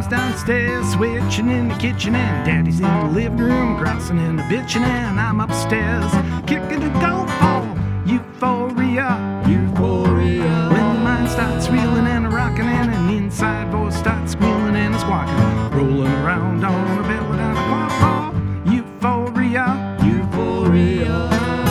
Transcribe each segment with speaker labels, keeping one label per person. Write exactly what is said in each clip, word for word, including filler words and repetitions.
Speaker 1: Mom's downstairs switching in the kitchen, and Daddy's in the living room grousing and a bitching, and I'm upstairs kicking a goal for euphoria.
Speaker 2: Euphoria.
Speaker 1: When your mind starts reeling and a rocking, and an inside voice starts squealing and a squawking, rolling around on a belly down a clock for euphoria.
Speaker 2: Euphoria.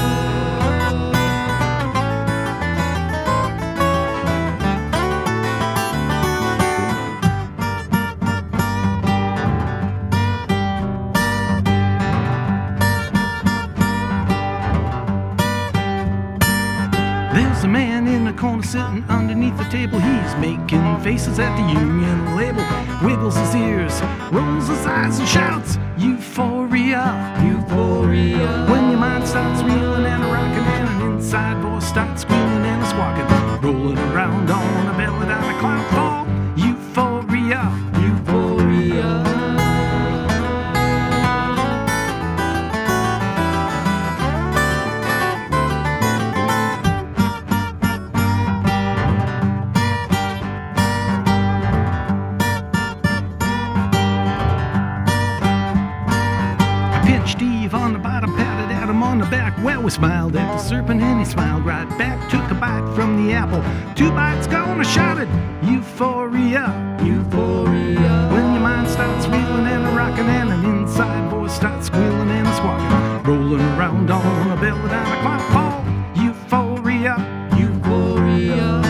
Speaker 1: There's a man in the corner sitting underneath the table. He's making faces at the union label, wiggles his ears, rolls his eyes and shouts, euphoria.
Speaker 2: Euphoria.
Speaker 1: When your mind starts reeling and a rocking, and an inside voice starts squealing and a squawking, rolling around on a belly down a cloud for euphoria.
Speaker 2: Euphoria.
Speaker 1: Steve on the bottom, patted at him on the back. Well, we smiled at the serpent and he smiled right back. Took a bite from the apple, two bites gone, I shouted, euphoria.
Speaker 2: Euphoria.
Speaker 1: When your mind starts reeling and a rocking, and an inside voice starts squealing and a squawking, rolling around on a belly down a clock for euphoria.
Speaker 2: Euphoria.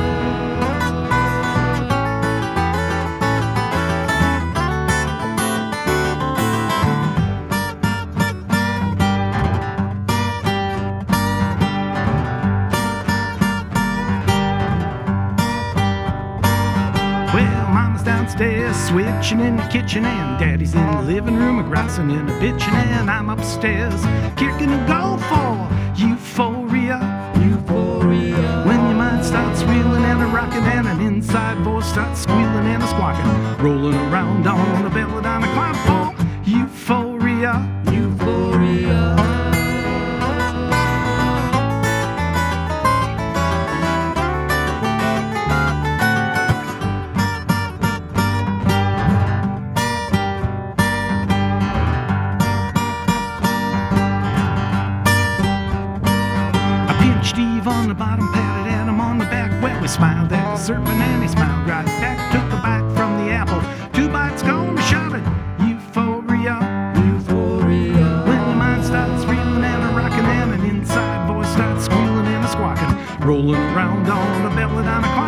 Speaker 1: Well, Mama's downstairs switching in the kitchen, and Daddy's in the living room a grousing and a bitching, and I'm upstairs kicking a goal for euphoria.
Speaker 2: Euphoria.
Speaker 1: When your mind starts reeling and a rocking, and an inside voice starts squealing and a squawking, rolling around on a belly down a cloud for euphoria.
Speaker 2: Euphoria.
Speaker 1: Steve on the bottom, patted at him on the back. Well, we smiled at the serpent and he smiled right back. Took a bite from the apple, two bites gone, I shouted, euphoria.
Speaker 2: Euphoria.
Speaker 1: When your mind starts reeling and a rocking, and an inside voice starts squealing and a squawking, rolling around on a belly down a clock.